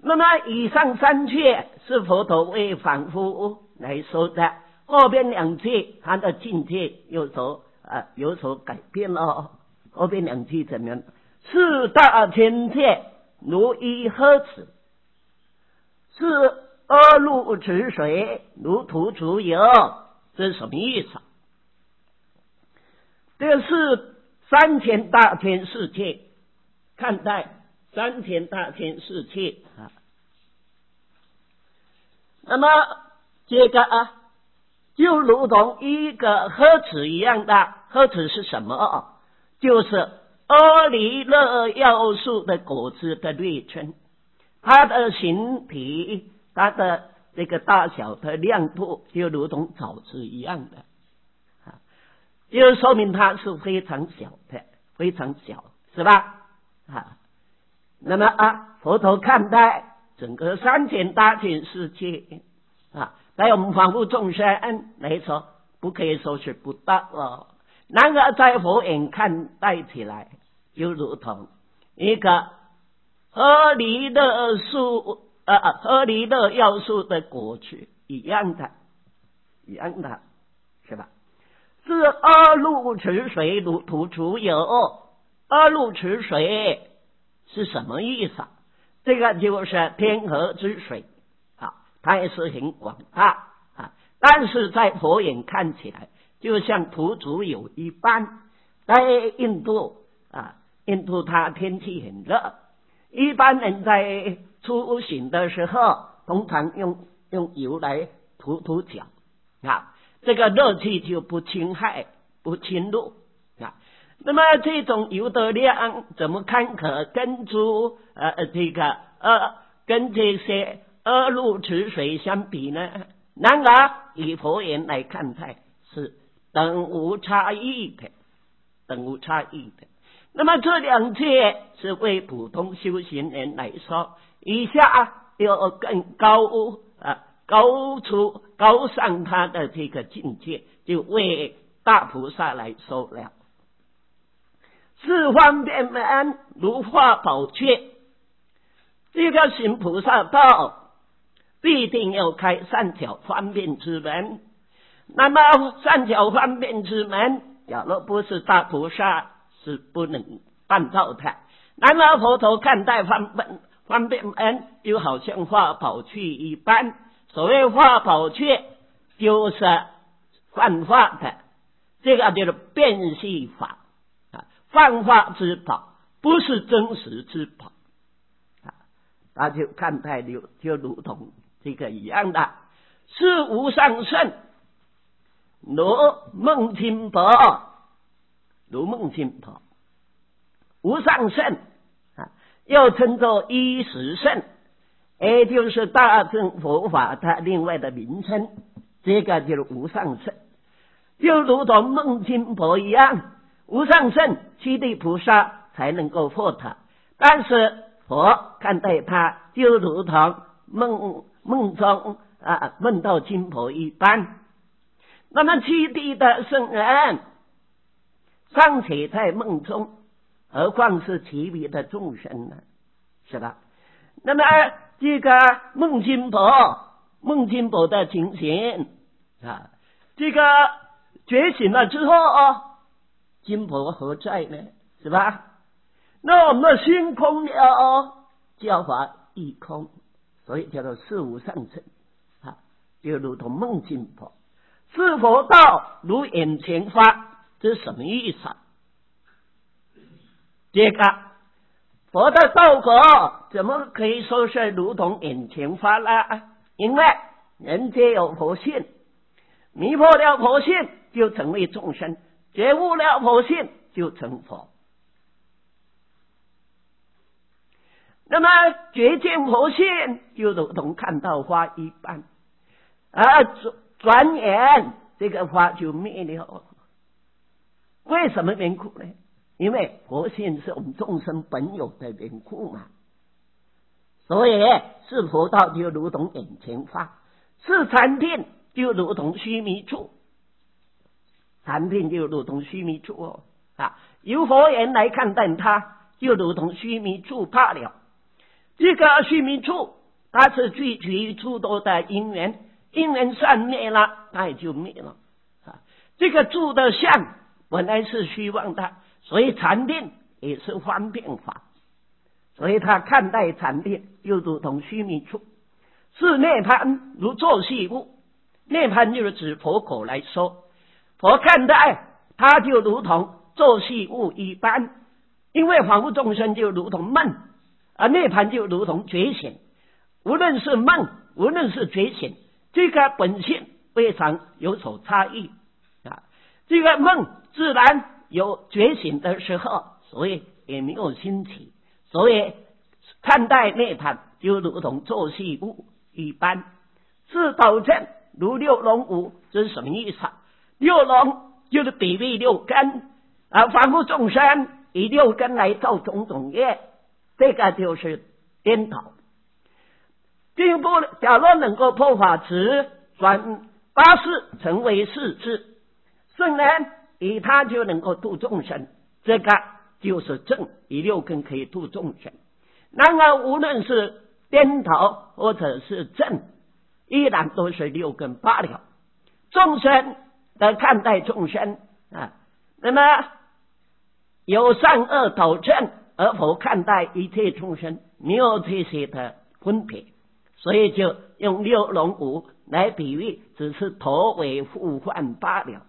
那么以上三界是佛陀为凡夫来说的，后边两界他的境界有所改变了。后边两句怎么样？四大天界如一呵此，是二路池水如涂出油，这是什么意思？这个是三千大千世界，看待三千大千世界啊。那么这个就如同一个呵齿一样的，呵齿是什么？就是阿弥勒要素的果子的略称，它的形体，它的这个大小的亮度，就如同枣子一样的，就说明它是非常小的，非常小，是吧？那么佛陀看待整个三千大千世界在我们凡夫众生来说，不可以说是不大了。然而在佛眼看待起来，就如同一个阿弥勒要素的果子一样的，是吧？是二路池水如涂出油。二路池水是什么意思？这个就是天河之水它也是很广大但是在佛眼看起来，就像涂出油一般。在印度它天气很热，一般人在出行的时候，通常用油来涂脚这个热气就不侵害不侵入那么这种油的量怎么看可跟跟这些二路池水相比呢？然而以佛眼来看待是等无差异的。那么这两界是为普通修行人来说，以下有更高上他的这个境界，就为大菩萨来说了。四方便门如法宝阙，这个行菩萨道必定要开三巧方便之门。那么三巧方便之门，假如不是大菩萨是不能办到的。然而佛陀看待方便门就好像法宝阙一般，所谓法宝阙就是幻化的，这个就是变戏法幻化之宝，不是真实之宝他就看待就如同这个一样的。是无上圣如梦清婆，无上圣又称作一时圣，也就是大乘佛法它另外的名称，这个就是无上圣。就如同梦清婆一样，无上圣七地菩萨才能够获他，但是佛看待他就如同梦中梦到清婆一般。那么七地的圣人尚且在梦中，何况是其余的众生呢？是吧？那么这个梦清婆的情形这个觉醒了之后金婆何在呢？是吧？那我们的心空了教法亦空，所以叫做事无上圣就如同梦清婆。是佛道如眼前发，这是什么意思这个佛的道果怎么可以说是如同眼前发呢？因为人皆有佛性，迷破了佛性就成为众生，觉悟了佛性就成佛。那么觉见佛性就如同看到花一般转眼这个花就灭了。为什么缘故呢？因为佛性是我们众生本有的缘故嘛。所以是佛道就如同眼前花，是禅定就如同须弥处，由佛眼来看待它，就如同须弥处罢了。这个须弥处它是聚集诸多的因缘，因缘散灭了，它也就灭了啊。这个住的相本来是虚妄的，所以禅定也是方便法，所以他看待禅定又如同须弥处，是涅槃如作戏物。涅槃就是指佛口来说，佛看待它就如同作戏物一般，因为凡夫众生就如同梦，而涅槃就如同觉醒。无论是梦，无论是觉醒，这个本性非常有所差异啊。这个梦自然有觉醒的时候，所以也没有兴起，所以看待涅槃就如同作戏物一般。自导正如六龙舞，这是什么意思啊？六龙就是比喻六根，而凡夫众生以六根来造种种业，这个就是颠倒。进一步，假若能够破法持，转八识成为四智，圣人以他就能够度众生，这个就是正，以六根可以度众生。然而无论是颠倒或者是正，依然都是六根罢了。众生的看待众生啊，那么有善恶导正，而否看待一切众生没有这些的分别，所以就用六龙舞来比喻，只是头尾互换罢了。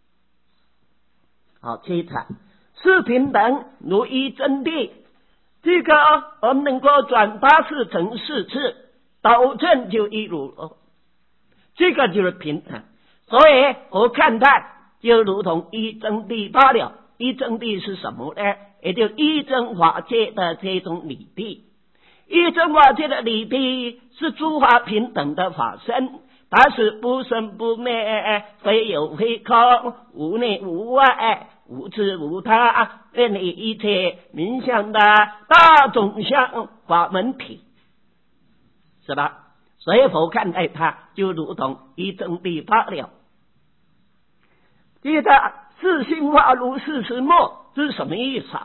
好，接着是平等如一真谛，这个我们能够转八识成四智，导正就一如，这个就是平等。所以我看待就如同一真谛罢了。一真谛是什么呢？也就一真法界的这种理谛。一真法界的理谛是诸法平等的法身，它是不生不灭，非有非空，无内无外，无自无他，愿以一切名相的大种相法门体，是吧？所以佛看待它就如同一真谛罢了。接着是心化如是时末，这是什么意思啊？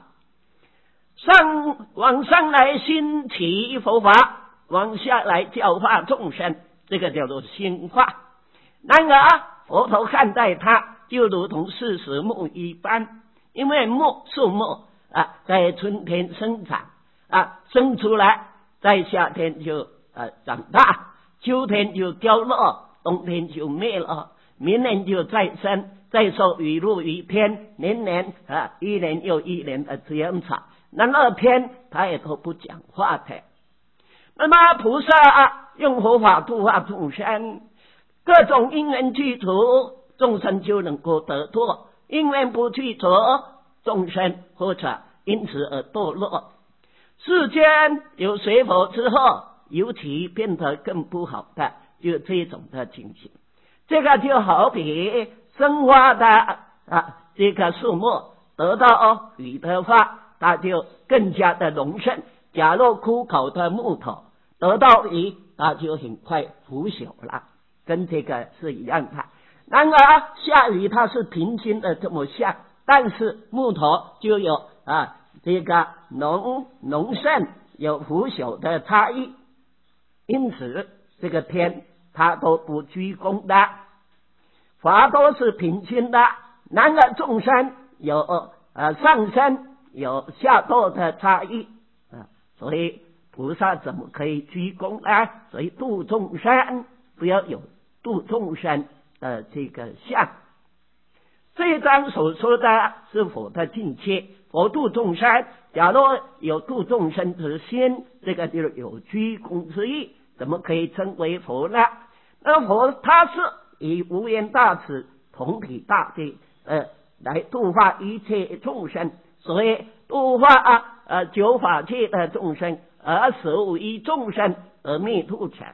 往上来兴起佛法，往下来教化众生，这个叫做心化。然而佛陀看待它就如同四时木一般，因为树木啊，在春天生长啊，生出来，在夏天就长大，秋天就凋落，冬天就灭了，明年就再生，再受雨露雨天，年年一年又一年的这样子。然而天他也都不讲话的。那么菩萨用佛法度化众生，各种因缘具足，众生就能够得脱；因缘不具足，众生或者因此而堕落。世间有学佛之后，尤其变得更不好的，就这种的情形。这个就好比生花的这个树木得到雨的话，它就更加的隆盛。假若枯槁的木头得到雨，它就很快腐朽了，跟这个是一样的。然而下雨它是平均的这么下，但是木头就有这个隆盛有腐朽的差异，因此这个天它都不居功的，法都是平均的。然而众生有上升有下堕的差异所以菩萨怎么可以居功呢？所以度众生不要有度众生的这个相。这一章所说的是佛的境界，佛度众生，假如有度众生之心，这个就是有居功之意，怎么可以称为佛呢？那佛他是以无缘大慈同体大悲来度化一切众生，所以度化九法界的众生，而受于众生而灭度者。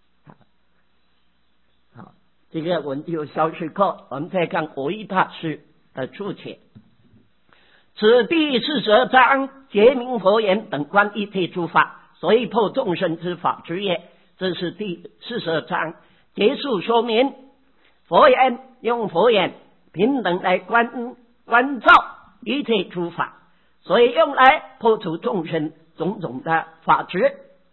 好，这个文就消失后，我们再看国义大师的注解。此第42章结明佛言等观一切诸法，所以破众生之法之也。这是第42章结束说明佛言，用佛眼平等来关照一切诸法，所以用来破除众生种种的法执。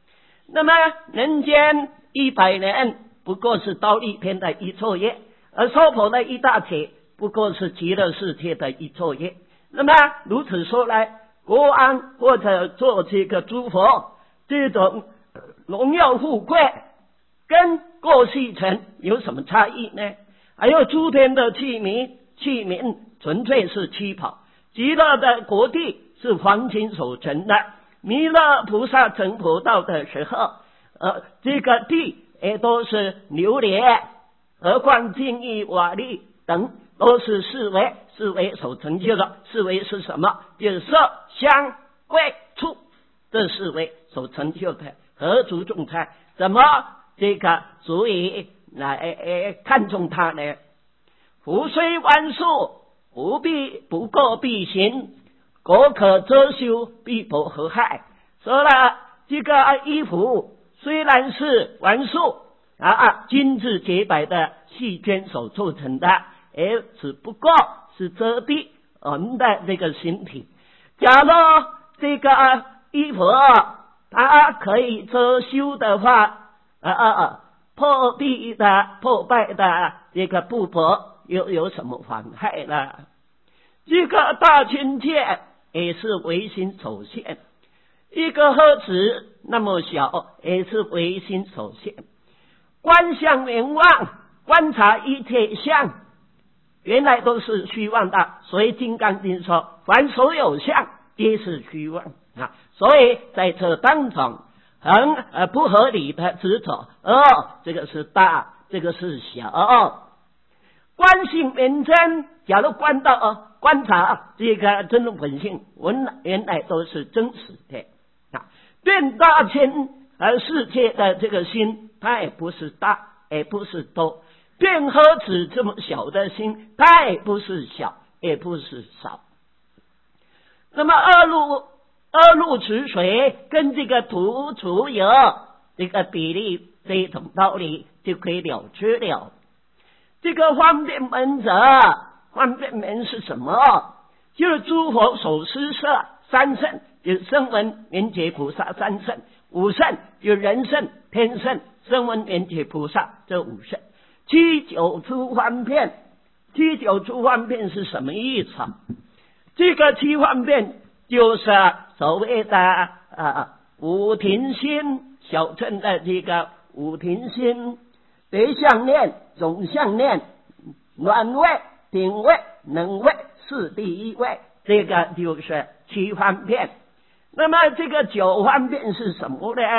那么人间100年不过是刀立天的一作业，而娑婆的一大劫不过是极乐世界的一作业。那么如此说来，国王或者做这个诸佛，这种荣耀富贵跟过去尘有什么差异呢？还有诸天的器皿纯粹是虚跑，极乐的国地是黄金所成的。弥勒菩萨成佛道的时候，这个地也都是琉璃，何况金玉瓦砾等都是四维所成就的。四维是什么？就是色香味触，这四维所成就的，何足重参？怎么这个足以来看重它呢？福虽万数，不过必行，果可遮羞，必不合害。说了这个衣服虽然是万数精致洁白的细绢所做成的，只不过是遮蔽我们的这个形体。假如这个衣服它可以遮羞的话，破败的这个布帛又有什么妨害呢？这个大千界也是唯心所现，一个盒子那么小也是唯心所现。观相圆妄，观察一切相，原来都是虚妄的。所以金刚经说，凡所有相皆是虚妄所以在这当中很不合理的执着，这个是大，这个是小。观性圆真，假如观察这个真如本性，原来都是真实的变大千世界的这个心，它也不是大，也不是多；变盒子这么小的心，它也不是小，也不是少。那么二路池水跟这个土储有这个比例，这一种道理就可以了知了。这个方便门方便门是什么？就是诸佛所施设三圣，就是声闻缘觉菩萨三圣；五圣就是人圣、天圣、声闻缘觉菩萨这五圣。七九出方便，七九出方便是什么意思？这个七方便就是所谓的五停心，小乘的这个五停心，别相念、总相念、暖位、顶位、能位是第一位，这个就是七方便。那么这个九方便是什么呢？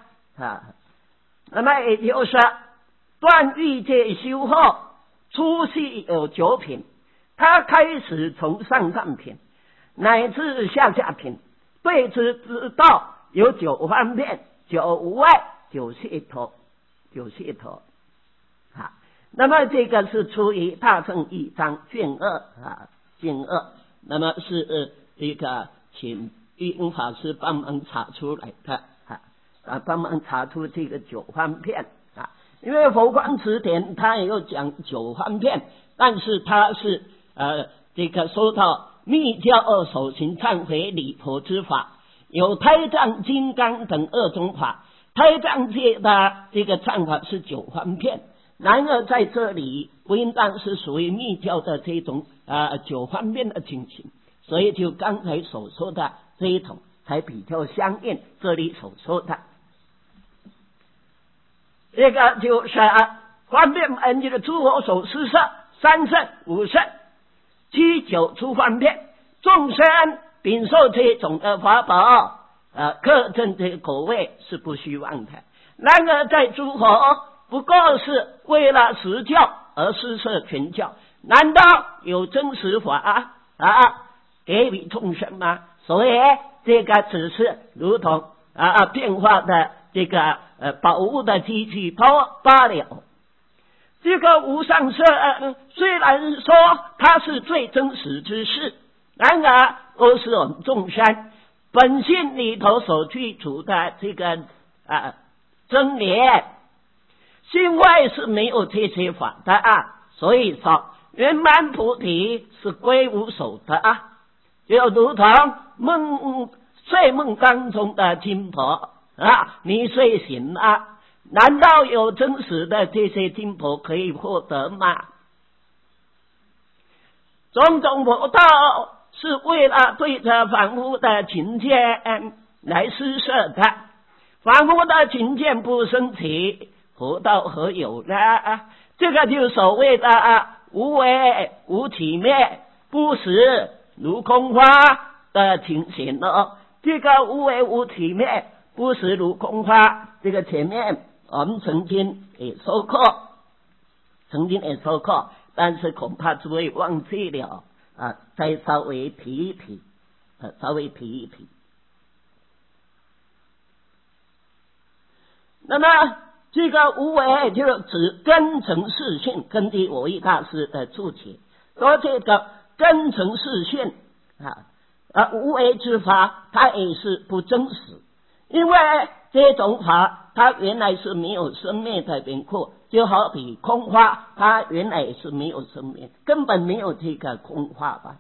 那么也就是断欲界修后，初系有九品，他开始从上品乃至下品，对之之道有九方便、九无碍、九解脱。那么这个是出于大乘一章卷2卷2，那么是这个请玉英法师帮忙查出来的帮忙查出这个九方便因为佛光词典它也有讲九方便，但是它是这个说到密教手行忏悔礼佛之法，有胎藏、金刚等2种法。胎藏界的这个忏法是九方便，然而在这里不应当是属于密教的这种九方便的情形，所以就刚才所说的这一种才比较相应这里所说的。这个就是方便门就是诸佛所施设三圣、五圣、七九出方便，众生禀受这种的法宝克证这个口味是不虚妄的。然而在诸佛不过是为了实教而施设全教，难道有真实法给予众生吗？所以这个只是如同变化的这个宝物的机器罢了。这个无上士虽然说它是最真实之事，然而都是我们众生本性里头所具足的这个真理，心外是没有这些法的所以说圆满菩提是归无所得就如同睡梦当中的金婆你睡醒了，难道有真实的这些金箔可以获得吗？种种佛道是为了对着凡夫的情见来施设的，凡夫的情见不升起，佛道何有呢？这个就所谓的无为无起灭，不实如空花的情形了。这个无为无起灭，不实如空花，这个前面我们曾经也说过，但是恐怕诸位忘记了再稍微提一提。那么这个无为就指根尘世性，根据我一大师的注解说，这个根尘世性无为之法，它也是不真实，因为这种法它原来是没有生灭的缘故，就好比空花，它原来是没有生灭，根本没有这个空花吧，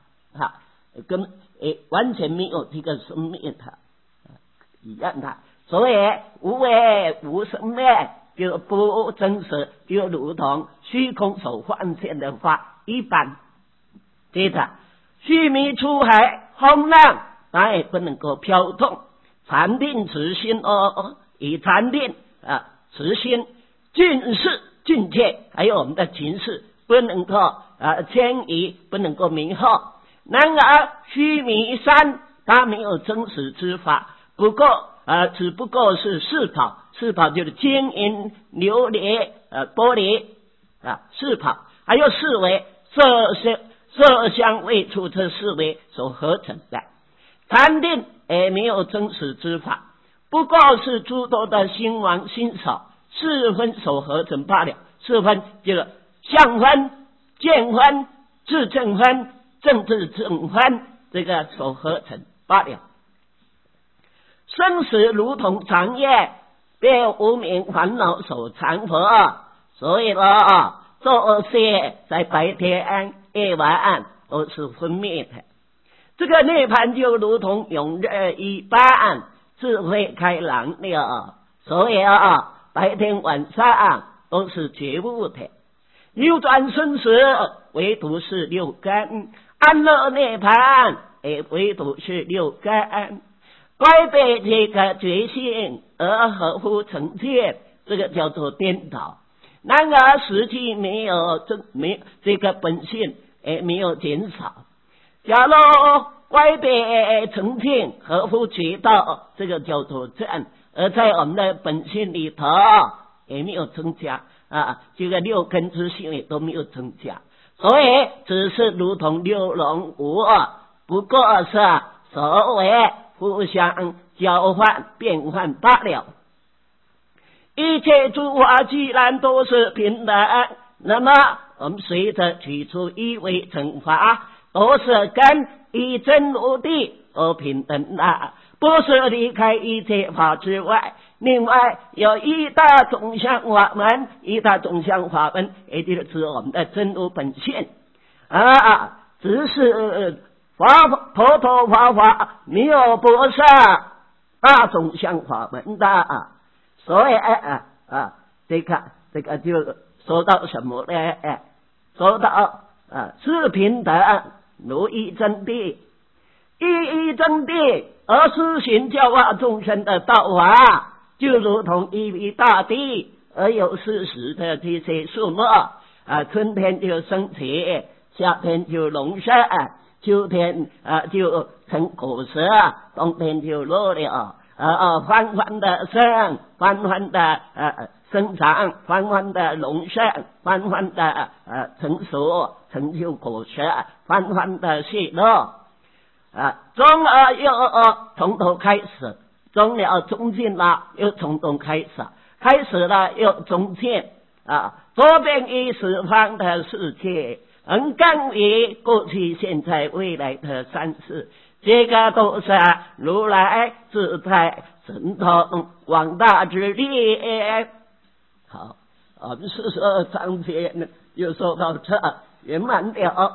完全没有这个生灭的一样的。所以无为无生灭就不真实，就如同虚空所幻现的法一般。接着须弥出海，风浪它也不能够飘动，禅定持心以禅定持心境事境界，还有我们的情事不能够迁移，不能够迷惑。然而须弥山它没有真实之法，只不过是四跑就是金银琉璃玻璃四跑，还有四维色香味触这四维所合成的。禅定也没有真实之法，不过是诸多的心王心所四分所合成罢了。四分就是相分、见分、自证分、正自证分，这个所合成罢了。生死如同长夜，被无明烦恼所缠缚，所以做恶业在白天夜晚都是分灭的。这个涅槃就如同永日一般，智慧开朗了，所以白天晚上都是觉悟的。流转生死唯独是六根，安乐涅槃也唯独是六根。违背这个觉性而合乎成见，这个叫做颠倒。然而实际没有这个本性也没有减少。假如违背成见合乎觉道，这个叫做正，而在我们的本性里头也没有增加这个六根之性也都没有增加，所以只是如同六龙无二，不过是所谓互相交换变换罢了。一切诸法既然都是平等，那么我们随着取出一为惩罚，都是跟一真如地都平等的，不是离开一切法之外。另外有一大种相法门，也就是我们的真如本性只是佛陀法没有不是大种相法门的所以这个就说到什么呢？说到是平等如一真谛，一真谛而施行教化众生的道法，就如同一大地而有事实的这些树木春天就生起，夏天就隆盛，秋天就成果实，冬天就落了缓缓的生，缓缓的生长，缓缓的隆盛，缓缓的成熟，成就果实，缓缓的谢落终而又从头开始，终了中尽了又从头开始，开始了又中尽多变于十方的世界，横亘于过去现在未来的三世，这个都是如来自在神通广大之力。好，我们14章节就说到这圆满了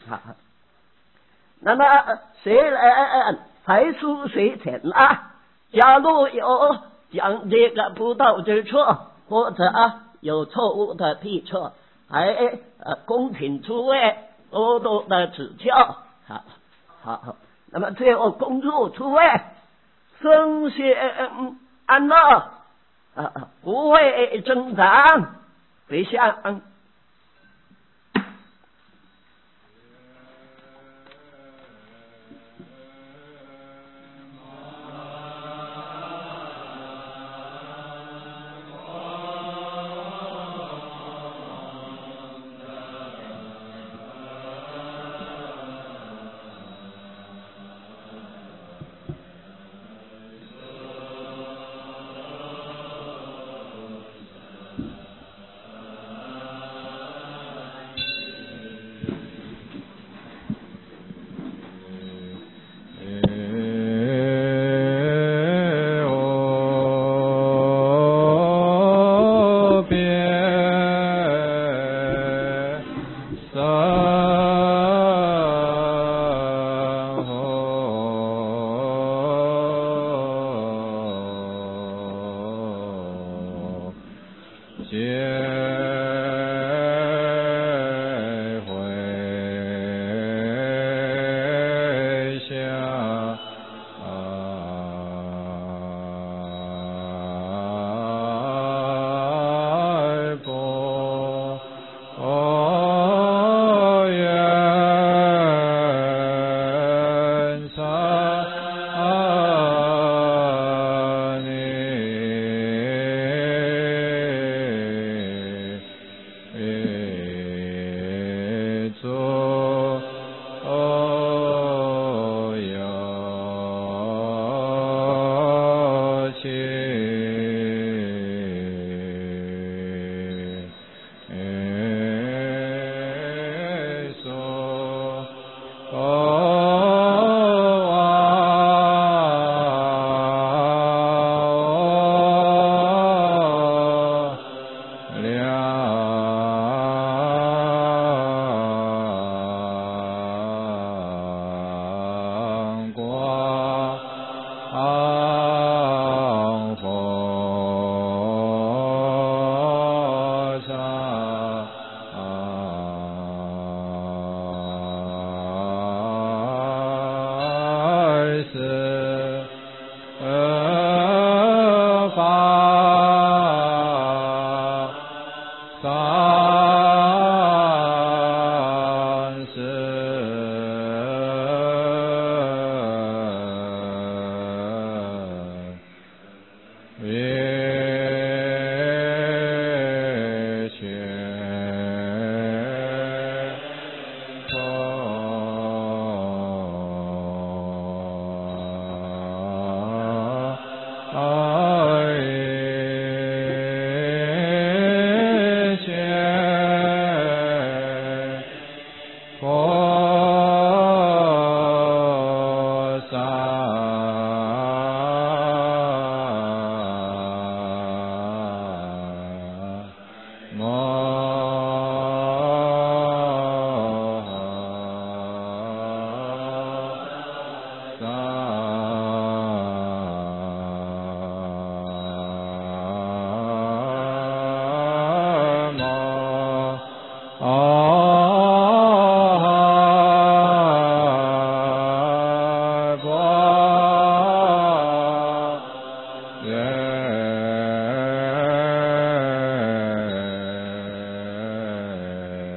那么谁来才疏学浅假如有将这个不道之错或者有错误的地错，公平出位，多多的指教。好，那么最后公主出位，圣贤安乐，不会增长，回向。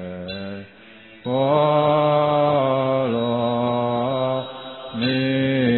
波罗蜜。